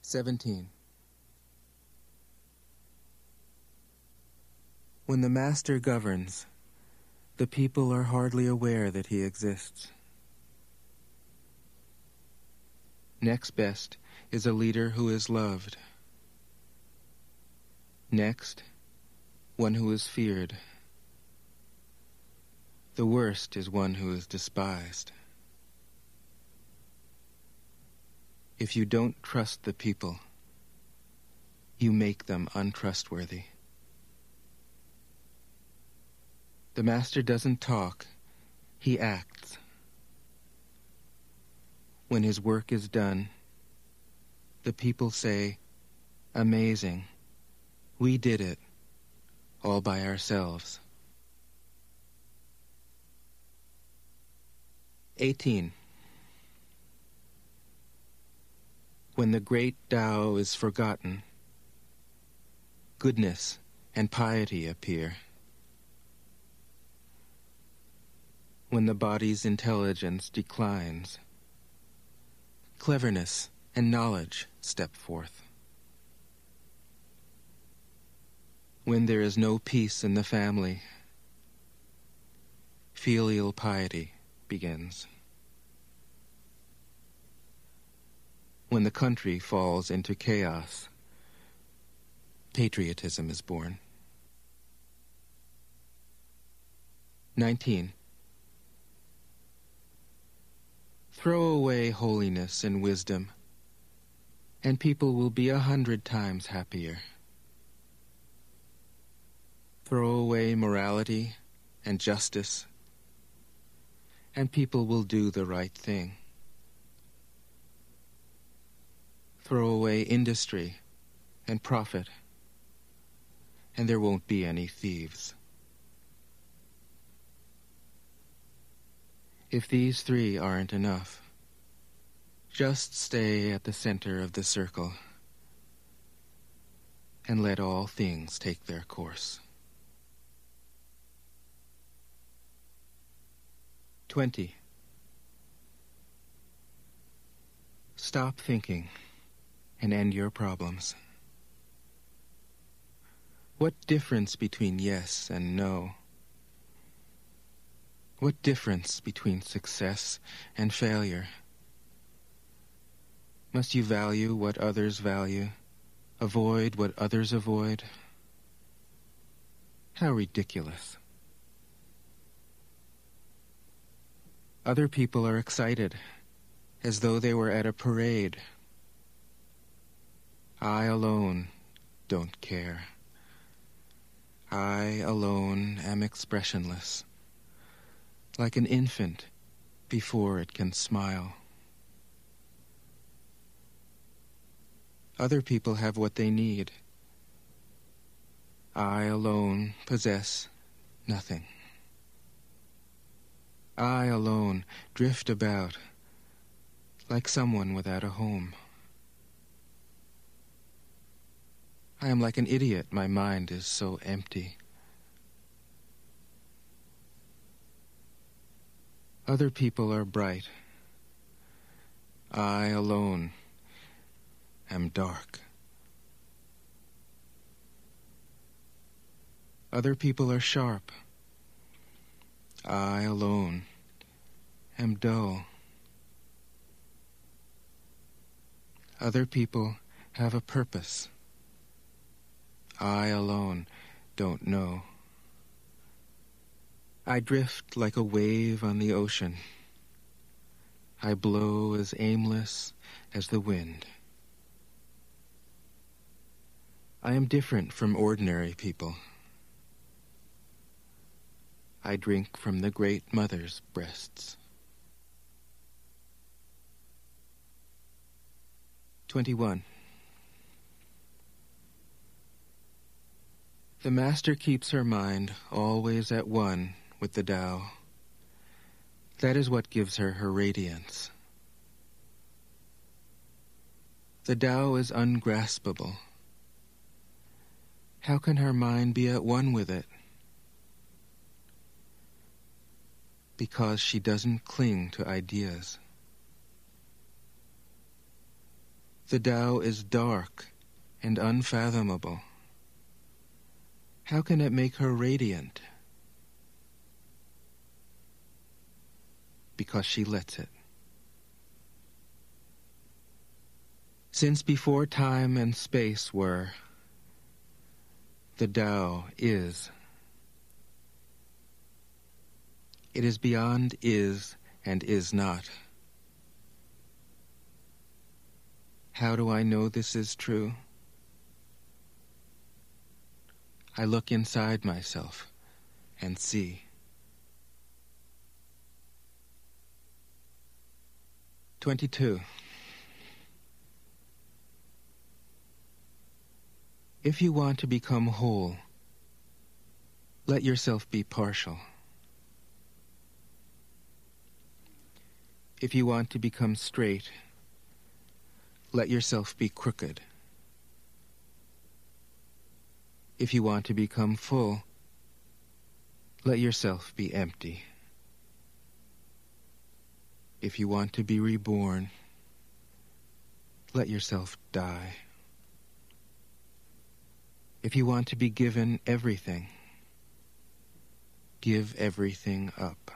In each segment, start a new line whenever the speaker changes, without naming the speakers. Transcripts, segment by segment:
17. When the master governs, the people are hardly aware that he exists. Next best is a leader who is loved. Next, one who is feared. The worst is one who is despised. If you don't trust the people, you make them untrustworthy. The master doesn't talk, he acts. When his work is done, the people say, "Amazing, we did it, all by ourselves." 18. When the great Tao is forgotten, goodness and piety appear. When the body's intelligence declines, cleverness and knowledge step forth. When there is no peace in the family, filial piety begins. When the country falls into chaos, patriotism is born. 19. Throw away holiness and wisdom, and people will be 100 times happier. Throw away morality and justice, and people will do the right thing. Throw away industry and profit, and there won't be any thieves. If these three aren't enough, just stay at the center of the circle and let all things take their course. 20. Stop thinking and end your problems. What difference between yes and no? What difference between success and failure? Must you value what others value, avoid what others avoid? How ridiculous. Other people are excited, as though they were at a parade. I alone don't care. I alone am expressionless, like an infant before it can smile. Other people have what they need. I alone possess nothing. I alone drift about like someone without a home. I am like an idiot, my mind is so empty. Other people are bright. I alone am dark. Other people are sharp. I alone am dull. Other people have a purpose. I alone don't know. I drift like a wave on the ocean. I blow as aimless as the wind. I am different from ordinary people. I drink from the Great Mother's breasts. 21. The Master keeps her mind always at one with the Tao. That is what gives her her radiance. The Tao is ungraspable. How can her mind be at one with it? Because she doesn't cling to ideas. The Tao is dark and unfathomable. How can it make her radiant? Because she lets it. Since before time and space were, the Tao is. It is beyond is and is not. How do I know this is true? I look inside myself and see. 22. If you want to become whole, let yourself be partial. If you want to become straight, let yourself be crooked. If you want to become full, let yourself be empty. If you want to be reborn, let yourself die. If you want to be given everything, give everything up.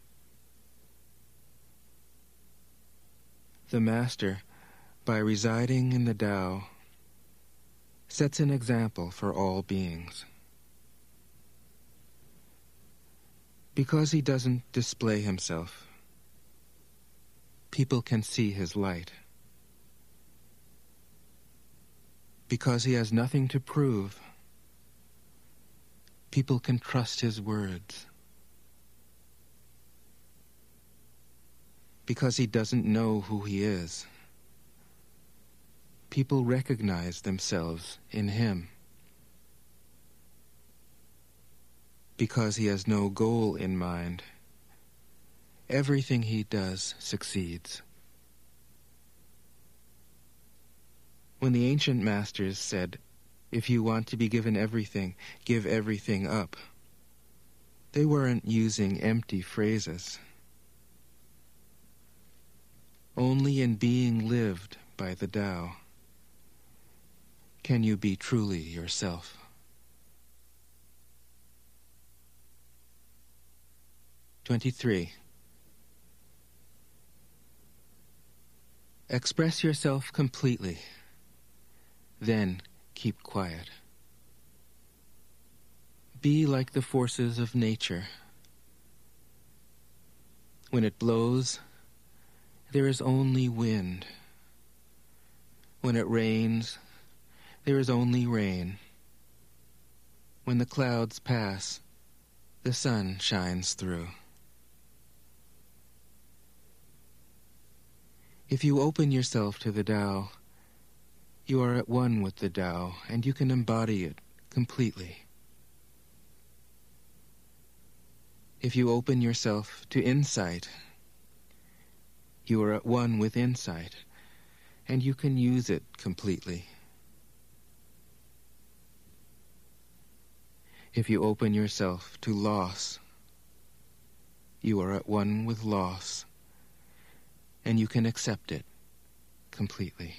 The Master, by residing in the Tao, sets an example for all beings. Because he doesn't display himself, people can see his light. Because he has nothing to prove, people can trust his words. Because he doesn't know who he is, people recognize themselves in him. Because he has no goal in mind, everything he does succeeds. When the ancient masters said, "If you want to be given everything, give everything up," they weren't using empty phrases. Only in being lived by the Tao can you be truly yourself. 23. Express yourself completely, then keep quiet. Be like the forces of nature. When it blows, there is only wind. When it rains, there is only rain. When the clouds pass, the sun shines through. If you open yourself to the Tao, you are at one with the Tao, and you can embody it completely. If you open yourself to insight, you are at one with insight, and you can use it completely. If you open yourself to loss, you are at one with loss, and you can accept it completely.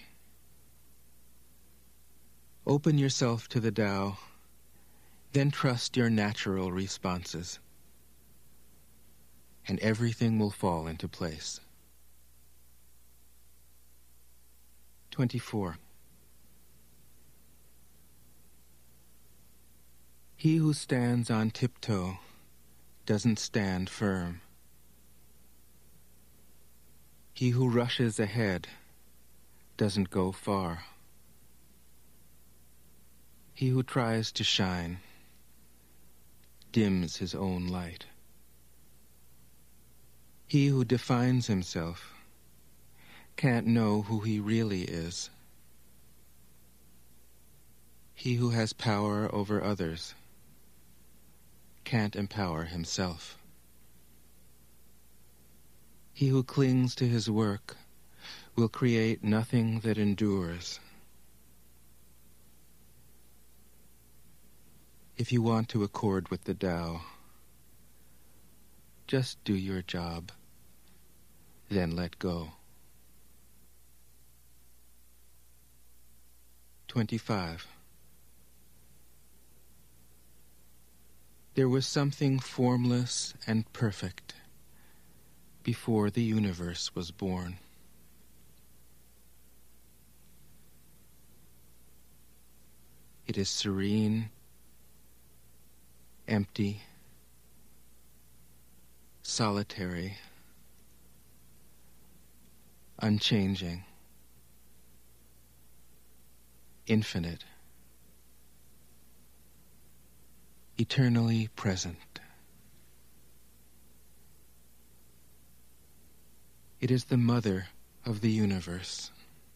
Open yourself to the Tao, then trust your natural responses, and everything will fall into place. 24. He who stands on tiptoe doesn't stand firm. He who rushes ahead doesn't go far. He who tries to shine dims his own light. He who defines himself can't know who he really is. He who has power over others can't empower himself. He who clings to his work will create nothing that endures. If you want to accord with the Tao, just do your job, then let go. 25. There was something formless and perfect before the universe was born. It is serene, empty, solitary, unchanging, infinite, eternally present. It is the mother of the universe.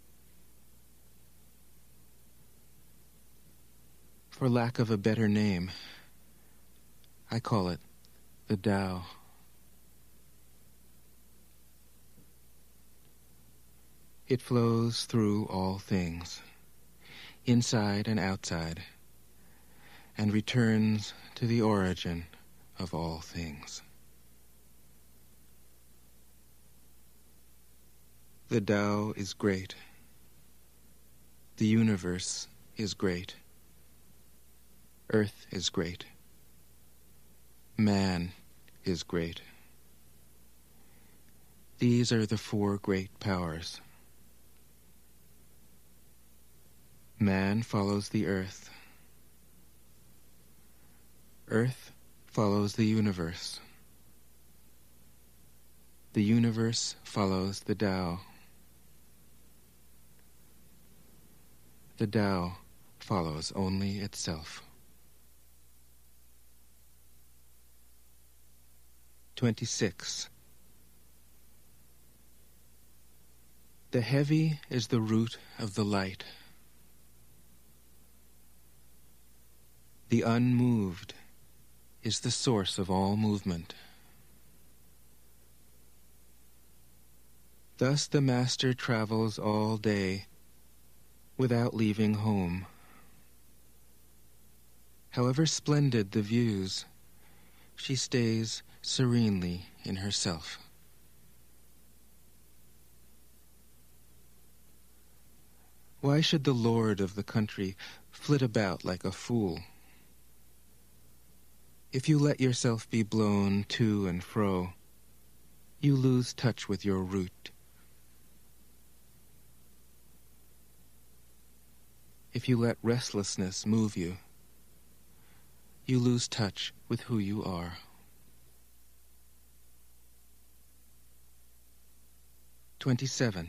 For lack of a better name, I call it the Tao. It flows through all things, inside and outside, and returns to the origin of all things. The Tao is great. The universe is great. Earth is great. Man is great. These are the four great powers. Man follows the earth. Earth follows the universe. The universe follows the Tao. The Tao follows only itself. 26. The heavy is the root of the light. The unmoved is the source of all movement. Thus the Master travels all day without leaving home. However splendid the views, she stays serenely in herself. Why should the lord of the country flit about like a fool? If you let yourself be blown to and fro, you lose touch with your root. If you let restlessness move you, you lose touch with who you are. 27.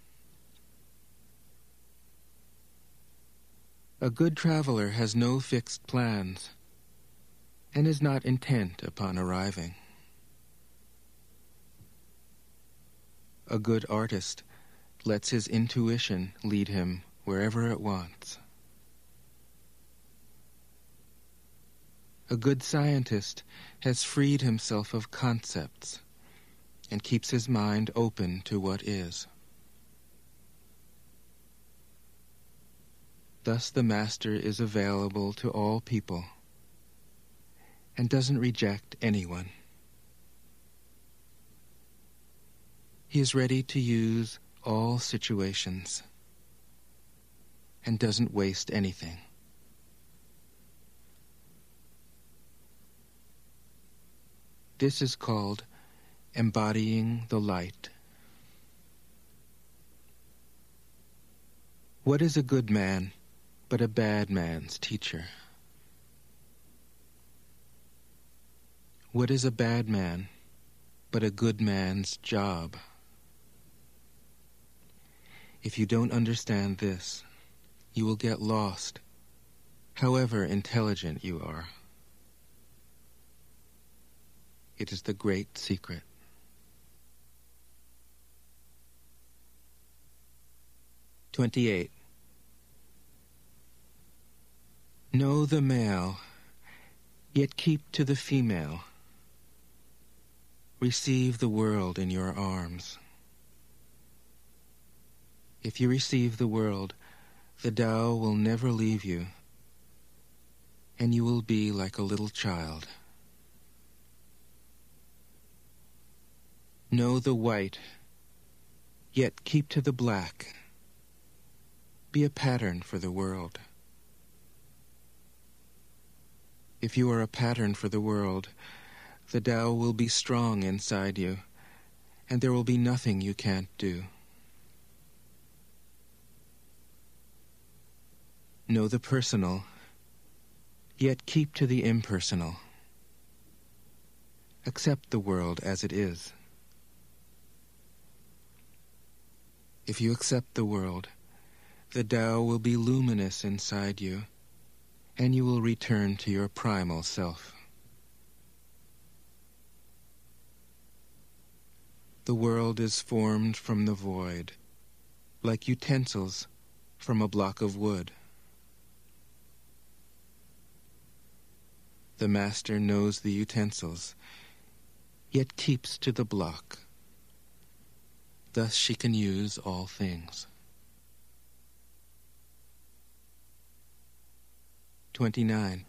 A good traveler has no fixed plans and is not intent upon arriving. A good artist lets his intuition lead him wherever it wants. A good scientist has freed himself of concepts and keeps his mind open to what is. Thus the Master is available to all people and doesn't reject anyone. He is ready to use all situations and doesn't waste anything. This is called embodying the light. What is a good man but a bad man's teacher? What is a bad man but a good man's job? If you don't understand this, you will get lost, however intelligent you are. It is the great secret. 28. Know the male, yet keep to the female. Receive the world in your arms. If you receive the world, the Tao will never leave you, and you will be like a little child. Know the white, yet keep to the black. Be a pattern for the world. If you are a pattern for the world, the Tao will be strong inside you, and there will be nothing you can't do. Know the personal, yet keep to the impersonal. Accept the world as it is. If you accept the world, the Tao will be luminous inside you, and you will return to your primal self. The world is formed from the void, like utensils from a block of wood. The master knows the utensils, yet keeps to the block. Thus she can use all things. 29.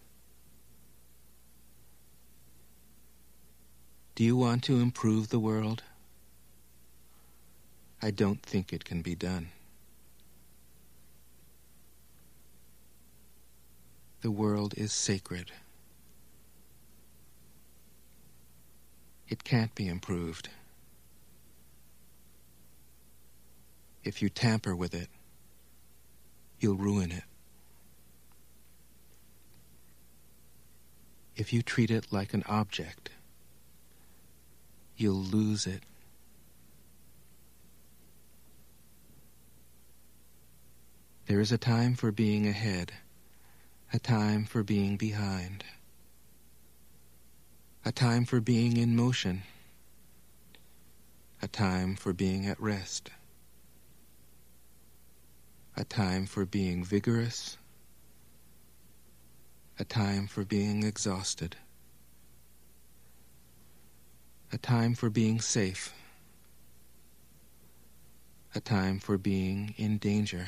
Do you want to improve the world? I don't think it can be done. The world is sacred. It can't be improved. If you tamper with it, you'll ruin it. If you treat it like an object, you'll lose it. There is a time for being ahead, a time for being behind, a time for being in motion, a time for being at rest, a time for being vigorous, a time for being exhausted, a time for being safe, a time for being in danger.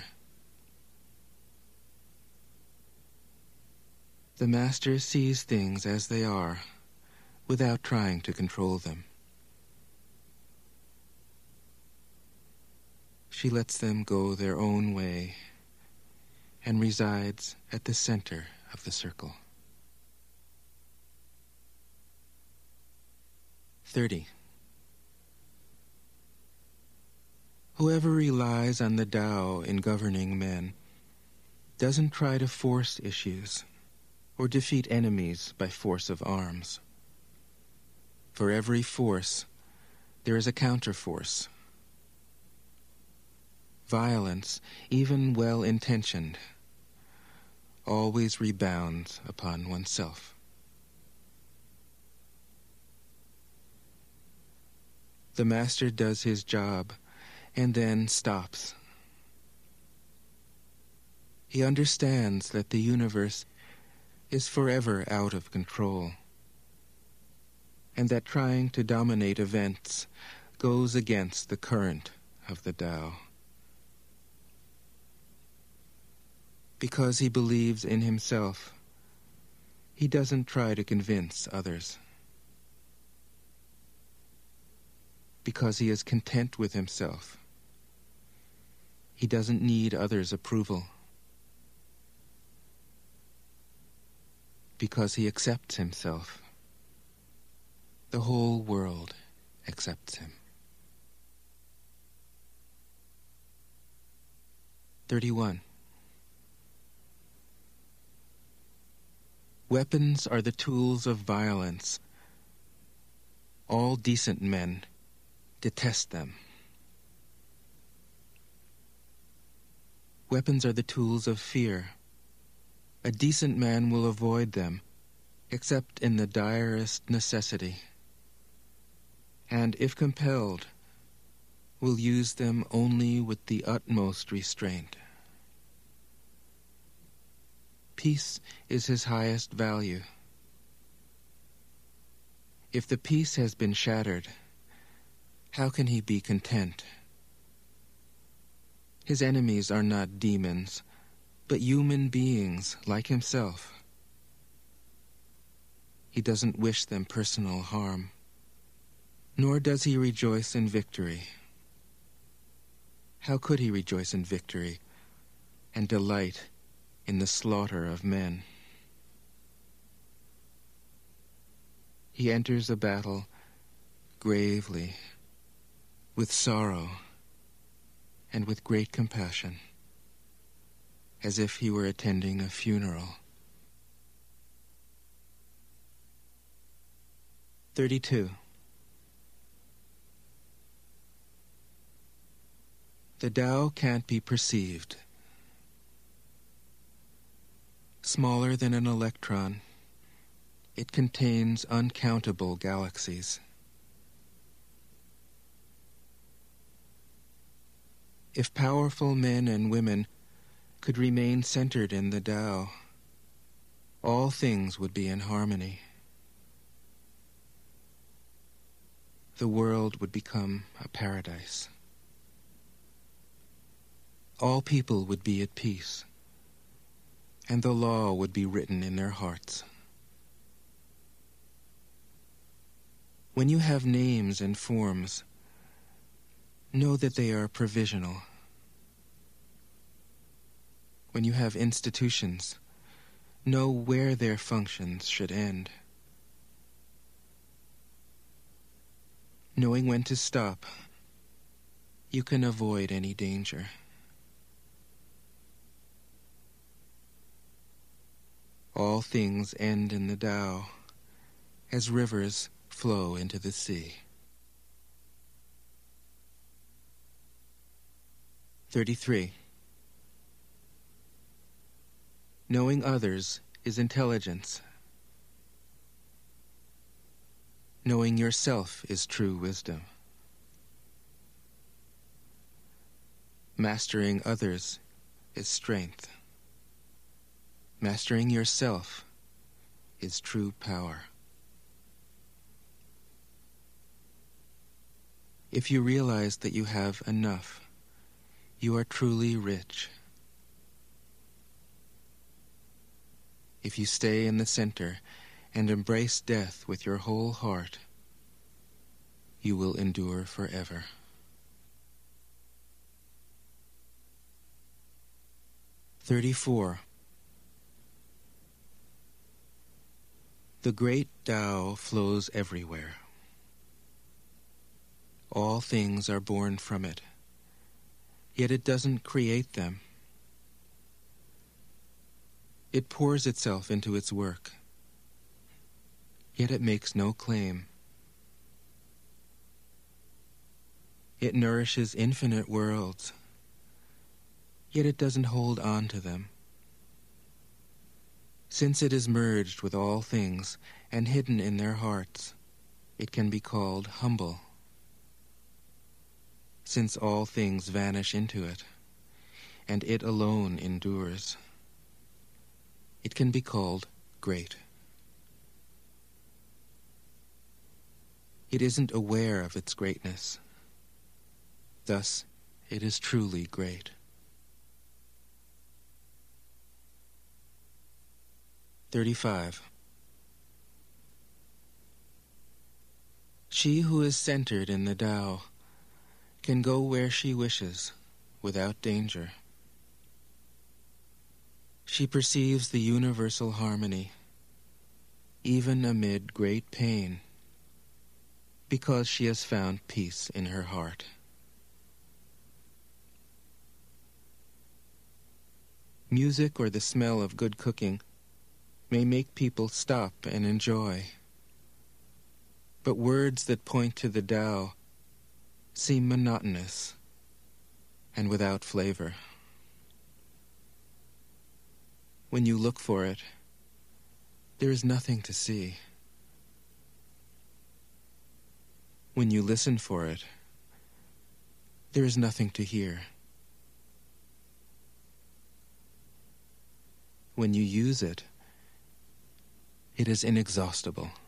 The Master sees things as they are, without trying to control them. She lets them go their own way and resides at the center of the circle. 30. Whoever relies on the Tao in governing men doesn't try to force issues or defeat enemies by force of arms. For every force, there is a counterforce. Violence, even well-intentioned, always rebounds upon oneself. The Master does his job and then stops. He understands that the universe is forever out of control, and that trying to dominate events goes against the current of the Tao. Because he believes in himself, he doesn't try to convince others. Because he is content with himself, he doesn't need others' approval. Because he accepts himself, the whole world accepts him. 31. Weapons are the tools of violence. All decent men detest them. Weapons are the tools of fear. A decent man will avoid them, except in the direst necessity, and if compelled, will use them only with the utmost restraint. Peace is his highest value. If the peace has been shattered, how can he be content? His enemies are not demons, but human beings like himself. He doesn't wish them personal harm, nor does he rejoice in victory. How could he rejoice in victory and delight in the slaughter of men. He enters a battle gravely, with sorrow, and with great compassion, as if he were attending a funeral. 32. The Tao can't be perceived. Smaller than an electron, it contains uncountable galaxies. If powerful men and women could remain centered in the Tao, all things would be in harmony. The world would become a paradise. All people would be at peace, and the law would be written in their hearts. When you have names and forms, know that they are provisional. When you have institutions, know where their functions should end. Knowing when to stop, you can avoid any danger. All things end in the Tao, as rivers flow into the sea. 33. Knowing others is intelligence. Knowing yourself is true wisdom. Mastering others is strength. Mastering yourself is true power. If you realize that you have enough, you are truly rich. If you stay in the center and embrace death with your whole heart, you will endure forever. 34. The great Tao flows everywhere. All things are born from it, yet it doesn't create them. It pours itself into its work, yet it makes no claim. It nourishes infinite worlds, yet it doesn't hold on to them. Since it is merged with all things and hidden in their hearts, it can be called humble. Since all things vanish into it, and it alone endures, it can be called great. It isn't aware of its greatness. Thus, it is truly great. 35. She who is centered in the Tao can go where she wishes without danger. She perceives the universal harmony, even amid great pain, because she has found peace in her heart. Music or the smell of good cooking may make people stop and enjoy, but words that point to the Tao seem monotonous and without flavor. When you look for it, there is nothing to see. When you listen for it, there is nothing to hear. When you use it, it is inexhaustible.